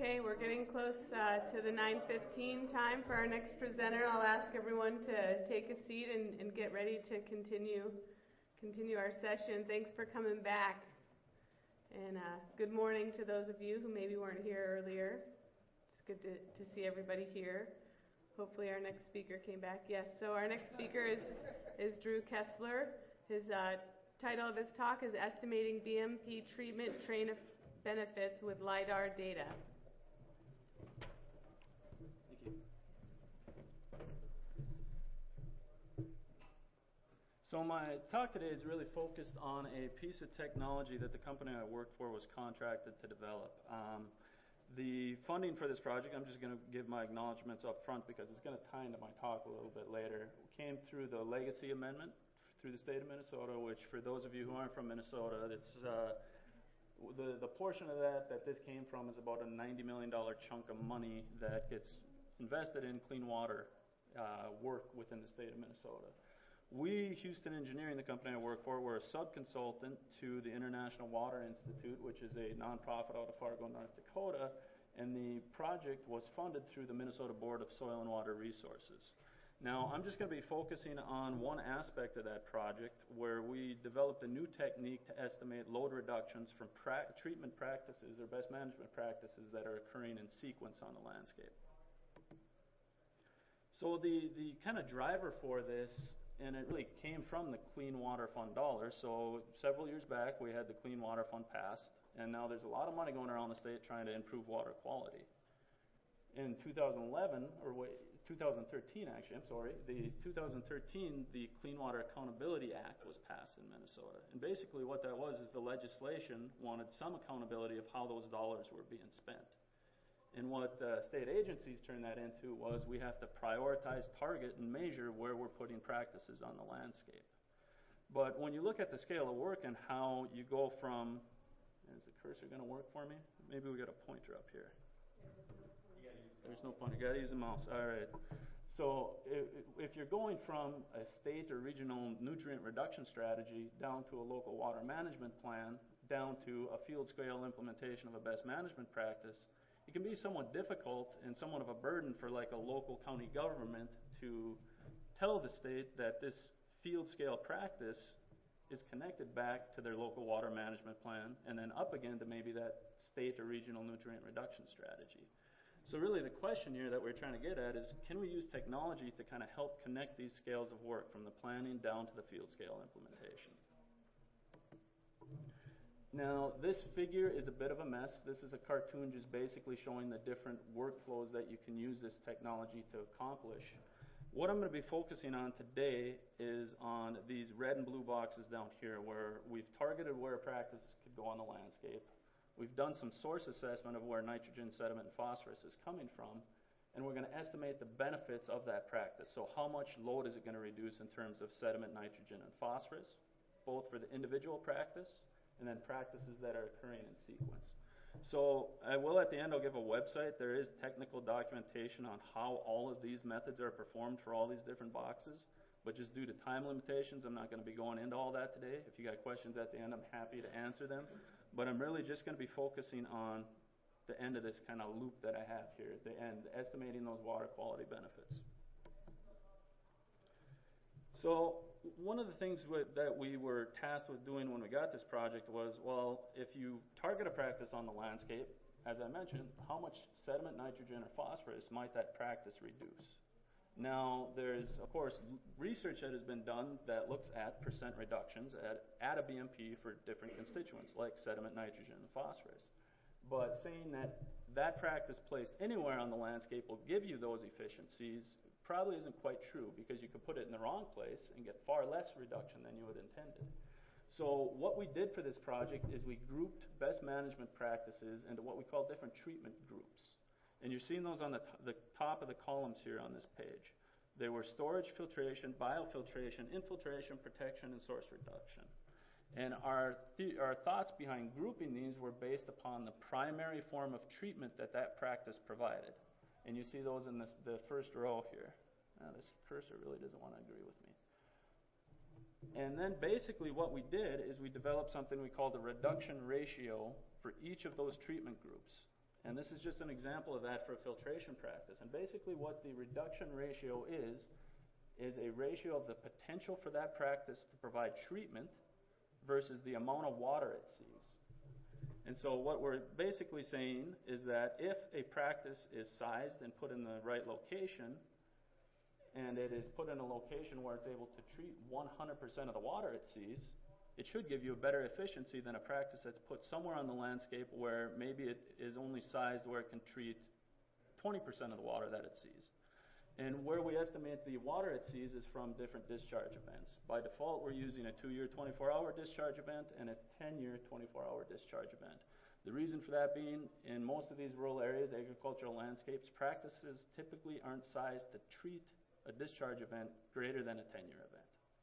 Okay, we're getting close to the 9:15 time for our next presenter. I'll ask everyone to take a seat and get ready to continue our session. Thanks for coming back. And good morning to those of you who maybe weren't here earlier. It's good to see everybody here. Hopefully our next speaker came back. Yes, so our next speaker is Drew Kessler. His title of his talk is Estimating BMP Treatment Train Benefits with LiDAR Data. Thank you. So my talk today is really focused on a piece of technology that the company I work for was contracted to develop. The funding for this project, I'm just going to give my acknowledgments up front because it's going to tie into my talk a little bit later, came through the Legacy Amendment through the state of Minnesota, which for those of you who aren't from Minnesota, it's the portion of that this came from is about a $90 million chunk of money that gets invested in clean water work within the state of Minnesota. We, Houston Engineering, the company I work for, we're a sub-consultant to the International Water Institute, which is a nonprofit out of Fargo, North Dakota, and the project was funded through the Minnesota Board of Soil and Water Resources. Now, I'm just going to be focusing on one aspect of that project where we developed a new technique to estimate load reductions from treatment practices or best management practices that are occurring in sequence on the landscape. So the kind of driver for this, and it really came from the Clean Water Fund dollars. So several years back, we had the Clean Water Fund passed, and now there's a lot of money going around the state trying to improve water quality. In 2013 actually, the 2013, the Clean Water Accountability Act was passed in Minnesota. And basically what that was is the legislation wanted some accountability of how those dollars were being spent. And what state agencies turned that into was we have to prioritize, target, and measure where we're putting practices on the landscape. But when you look at the scale of work and how you go from, is the cursor going to work for me? Maybe we got a pointer up here. There's no pointer. Got to use a mouse. All right. So if you're going from a state or regional nutrient reduction strategy down to a local water management plan, down to a field scale implementation of a best management practice, it can be somewhat difficult and somewhat of a burden for like a local county government to tell the state that this field scale practice is connected back to their local water management plan and then up again to maybe that state or regional nutrient reduction strategy. So really the question here that we're trying to get at is, can we use technology to kind of help connect these scales of work from the planning down to the field scale implementation? Now, this figure is a bit of a mess. This is a cartoon just basically showing the different workflows that you can use this technology to accomplish. What I'm going to be focusing on today is on these red and blue boxes down here where we've targeted where a practice could go on the landscape. We've done some source assessment of where nitrogen, sediment, and phosphorus is coming from, and we're going to estimate the benefits of that practice. So how much load is it going to reduce in terms of sediment, nitrogen, and phosphorus, both for the individual practice and then practices that are occurring in sequence. So I will at the end, I'll give a website. There is technical documentation on how all of these methods are performed for all these different boxes, but just due to time limitations, I'm not going to be going into all that today. If you got questions at the end, I'm happy to answer them. But I'm really just going to be focusing on the end of this kind of loop that I have here, at the end, estimating those water quality benefits. So one of the things that we were tasked with doing when we got this project was, well, if you target a practice on the landscape, as I mentioned, how much sediment, nitrogen, or phosphorus might that practice reduce? Now, there's, of course, research that has been done that looks at percent reductions at a BMP for different constituents, like sediment, nitrogen, and phosphorus. But saying that that practice placed anywhere on the landscape will give you those efficiencies probably isn't quite true, because you could put it in the wrong place and get far less reduction than you had intended. So what we did for this project is we grouped best management practices into what we call different treatment groups. And you're seeing those on the top of the columns here on this page. They were storage, filtration, biofiltration, infiltration, protection, and source reduction. And our thoughts behind grouping these were based upon the primary form of treatment that practice provided. And you see those in the first row here. This cursor really doesn't want to agree with me. And then basically what we did is we developed something we called a reduction ratio for each of those treatment groups. And this is just an example of that for a filtration practice. And basically what the reduction ratio is a ratio of the potential for that practice to provide treatment versus the amount of water it sees. And so what we're basically saying is that if a practice is sized and put in the right location, and it is put in a location where it's able to treat 100% of the water it sees, it should give you a better efficiency than a practice that's put somewhere on the landscape where maybe it is only sized where it can treat 20% of the water that it sees. And where we estimate the water it sees is from different discharge events. By default, we're using a 2-year 24-hour discharge event and a 10-year 24-hour discharge event. The reason for that being, in most of these rural areas, agricultural landscapes, practices typically aren't sized to treat a discharge event greater than a 10-year event.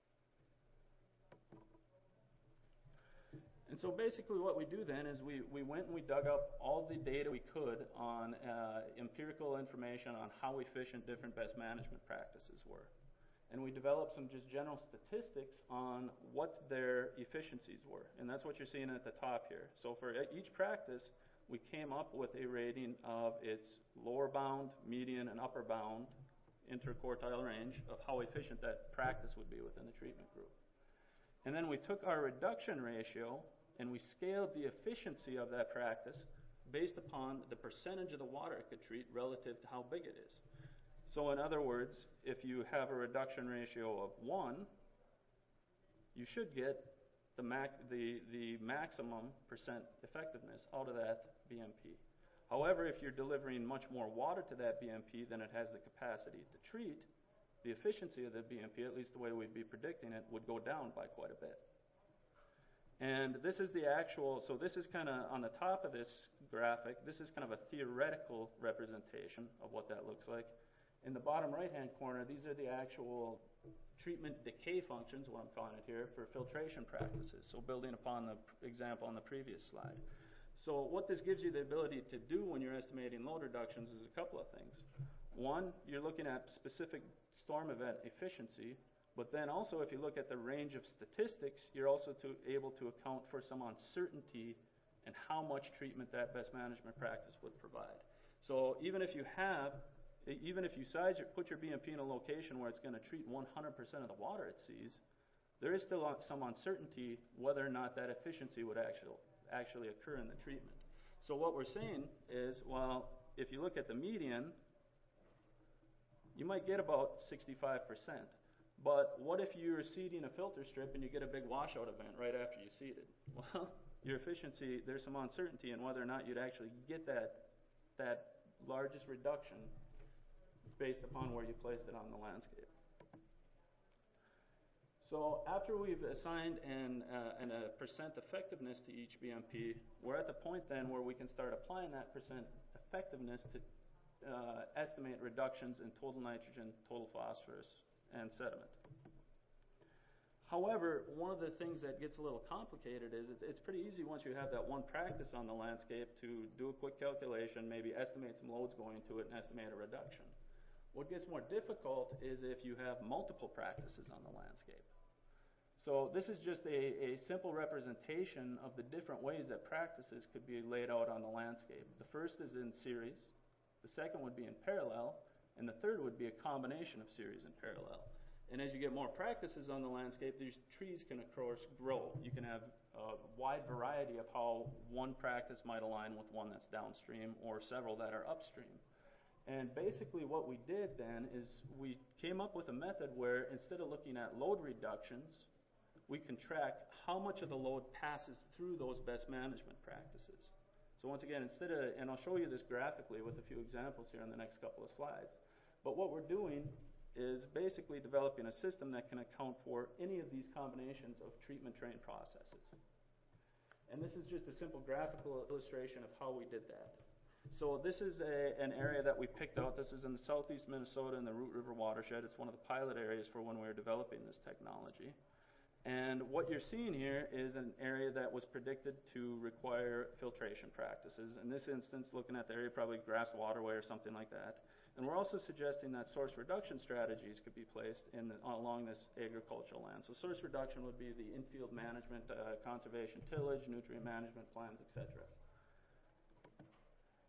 And so basically what we do then is we went and we dug up all the data we could on empirical information on how efficient different best management practices were. And we developed some just general statistics on what their efficiencies were. And that's what you're seeing at the top here. So for each practice, we came up with a rating of its lower bound, median, and upper bound interquartile range of how efficient that practice would be within the treatment group. And then we took our reduction ratio and we scaled the efficiency of that practice based upon the percentage of the water it could treat relative to how big it is. So in other words, if you have a reduction ratio of 1, you should get the maximum percent effectiveness out of that BMP. However, if you're delivering much more water to that BMP than it has the capacity to treat, the efficiency of the BMP, at least the way we'd be predicting it, would go down by quite a bit. And this is the actual, so this is kind of on the top of this graphic, this is kind of a theoretical representation of what that looks like. In the bottom right-hand corner, these are the actual treatment decay functions, what I'm calling it here, for filtration practices. So building upon the example on the previous slide. So what this gives you the ability to do when you're estimating load reductions is a couple of things. One, you're looking at specific storm event efficiency, but then also if you look at the range of statistics, you're also able to account for some uncertainty in how much treatment that best management practice would provide. So even if you put your BMP in a location where it's going to treat 100% of the water it sees, there is still some uncertainty whether or not that efficiency would actually occur in the treatment. So what we're saying is, well, if you look at the median, you might get about 65%. But what if you're seeding a filter strip and you get a big washout event right after you seed it? Well, your efficiency, there's some uncertainty in whether or not you'd actually get that largest reduction based upon where you placed it on the landscape. So after we've assigned a percent effectiveness to each BMP, we're at the point then where we can start applying that percent effectiveness to estimate reductions in total nitrogen, total phosphorus, and sediment. However, one of the things that gets a little complicated is it's pretty easy once you have that one practice on the landscape to do a quick calculation, maybe estimate some loads going to it and estimate a reduction. What gets more difficult is if you have multiple practices on the landscape. So this is just a simple representation of the different ways that practices could be laid out on the landscape. The first is in series, the second would be in parallel, and the third would be a combination of series and parallel. And as you get more practices on the landscape, these trees can, of course, grow. You can have a wide variety of how one practice might align with one that's downstream or several that are upstream. And basically what we did then is we came up with a method where instead of looking at load reductions, we can track how much of the load passes through those best management practices. So once again, and I'll show you this graphically with a few examples here in the next couple of slides, but what we're doing is basically developing a system that can account for any of these combinations of treatment train processes. And this is just a simple graphical illustration of how we did that. So this is an area that we picked out. This is in the southeast Minnesota in the Root River watershed. It's one of the pilot areas for when we were developing this technology. And what you're seeing here is an area that was predicted to require filtration practices. In this instance, looking at the area, probably grass waterway or something like that. And we're also suggesting that source reduction strategies could be placed along this agricultural land. So source reduction would be the infield management, conservation tillage, nutrient management plans, etc.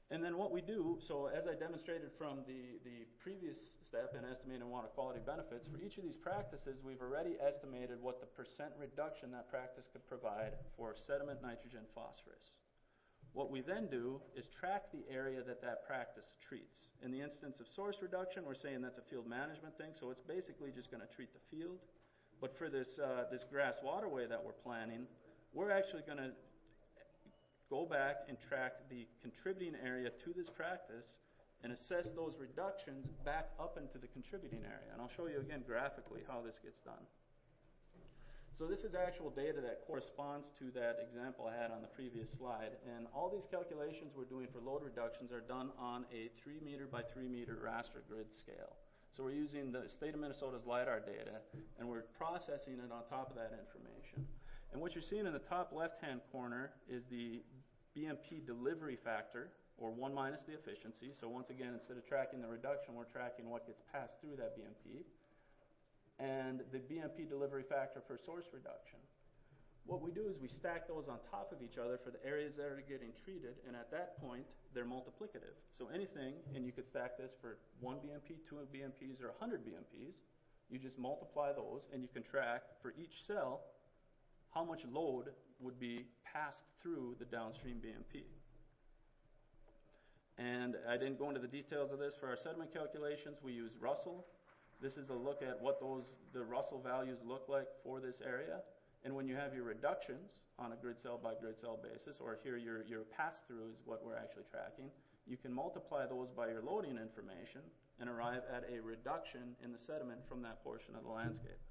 And then what we do, so as I demonstrated from the previous step in estimating water quality benefits, for each of these practices, we've already estimated what the percent reduction that practice could provide for sediment, nitrogen, phosphorus. What we then do is track the area that that practice treats. In the instance of source reduction, we're saying that's a field management thing, so it's basically just going to treat the field. But for this grass waterway that we're planning, we're actually going to go back and track the contributing area to this practice and assess those reductions back up into the contributing area. And I'll show you again graphically how this gets done. So this is actual data that corresponds to that example I had on the previous slide. And all these calculations we're doing for load reductions are done on a 3 meter by 3 meter raster grid scale. So we're using the state of Minnesota's LIDAR data, and we're processing it on top of that information. And what you're seeing in the top left-hand corner is the BMP delivery factor, or 1 minus the efficiency. So once again, instead of tracking the reduction, we're tracking what gets passed through that BMP. And the BMP delivery factor for source reduction. What we do is we stack those on top of each other for the areas that are getting treated, and at that point, they're multiplicative. So anything, and you could stack this for 1 BMP, 2 BMPs, or 100 BMPs, you just multiply those, and you can track for each cell how much load would be passed through the downstream BMP. And I didn't go into the details of this. For our sediment calculations, we use Russell. This is a look at what the Russell values look like for this area. And when you have your reductions on a grid cell by grid cell basis, or here your pass-through is what we're actually tracking, you can multiply those by your loading information and arrive at a reduction in the sediment from that portion of the landscape.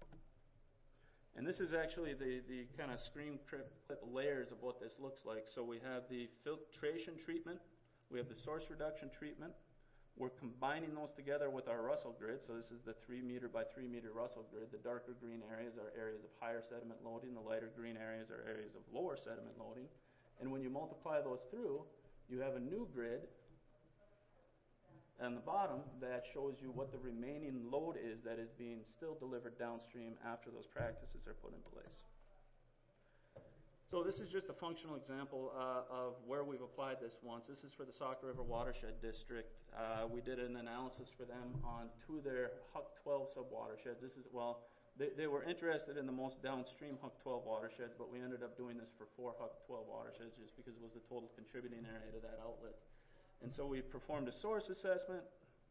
And this is actually the kind of screen clip layers of what this looks like. So we have the filtration treatment, we have the source reduction treatment. We're combining those together with our Russell grid. So this is the 3 meter by 3 meter Russell grid. The darker green areas are areas of higher sediment loading. The lighter green areas are areas of lower sediment loading. And when you multiply those through, you have a new grid on the bottom that shows you what the remaining load is that is being still delivered downstream after those practices are put in place. So this is just a functional example of where we've applied this once. This is for the Sauk River Watershed District. We did an analysis for them on 2 of their Huck 12 sub-watersheds. This is, well, they were interested in the most downstream Huck 12 watersheds, but we ended up doing this for 4 Huck 12 watersheds just because it was the total contributing area to that outlet. And so we performed a source assessment.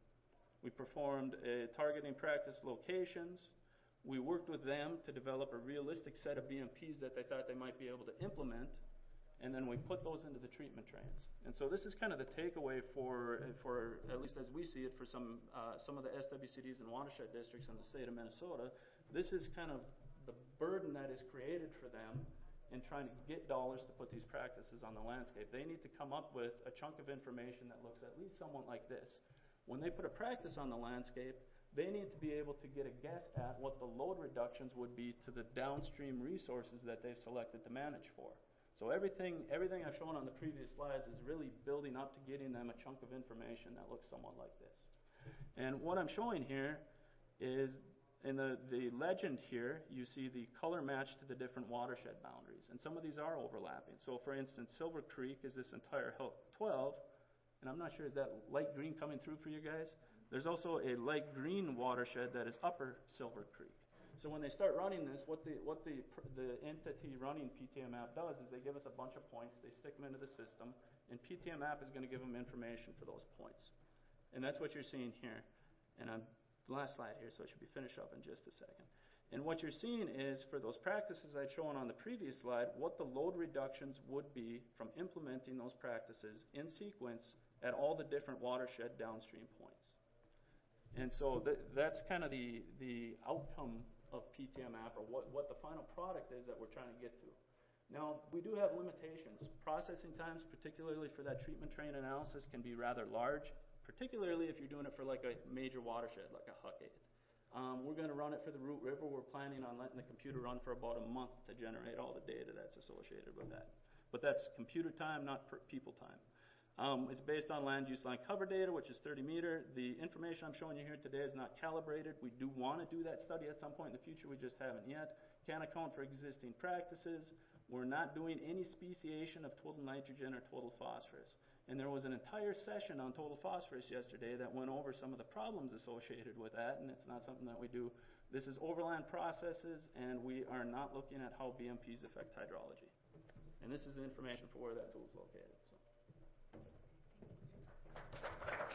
We performed a targeting practice locations. We worked with them to develop a realistic set of BMPs that they thought they might be able to implement, and then we put those into the treatment trains. And so this is kind of the takeaway for at least as we see it, for some of the SWCDs and watershed districts in the state of Minnesota. This is kind of the burden that is created for them in trying to get dollars to put these practices on the landscape. They need to come up with a chunk of information that looks at least somewhat like this. When they put a practice on the landscape, they need to be able to get a guess at what the load reductions would be to the downstream resources that they've selected to manage for. So everything I've shown on the previous slides is really building up to getting them a chunk of information that looks somewhat like this. And what I'm showing here is in the legend here, you see the color match to the different watershed boundaries. And some of these are overlapping. So for instance, Silver Creek is this entire Huck 12. And I'm not sure, is that light green coming through for you guys? There's also a light green watershed that is Upper Silver Creek. So when they start running this, what the entity running PTM app does is they give us a bunch of points, they stick them into the system, and PTM app is going to give them information for those points. And that's what you're seeing here. And I'm the last slide here, so it should be finished up in just a second. And what you're seeing is, for those practices I'd shown on the previous slide, what the load reductions would be from implementing those practices in sequence at all the different watershed downstream points. And so that's kind of the outcome of PTM app, or what the final product is that we're trying to get to. Now, we do have limitations. Processing times, particularly for that treatment train analysis, can be rather large, particularly if you're doing it for like a major watershed, like a Huck 8. We're going to run it for the Root River. We're planning on letting the computer run for about a month to generate all the data that's associated with that. But that's computer time, not people time. It's based on land use line cover data, which is 30 meter. The information I'm showing you here today is not calibrated. We do want to do that study at some point in the future. We just haven't yet. Can't account for existing practices. We're not doing any speciation of total nitrogen or total phosphorus. And there was an entire session on total phosphorus yesterday that went over some of the problems associated with that, and it's not something that we do. This is overland processes, and we are not looking at how BMPs affect hydrology. And this is the information for where that tool is located. So.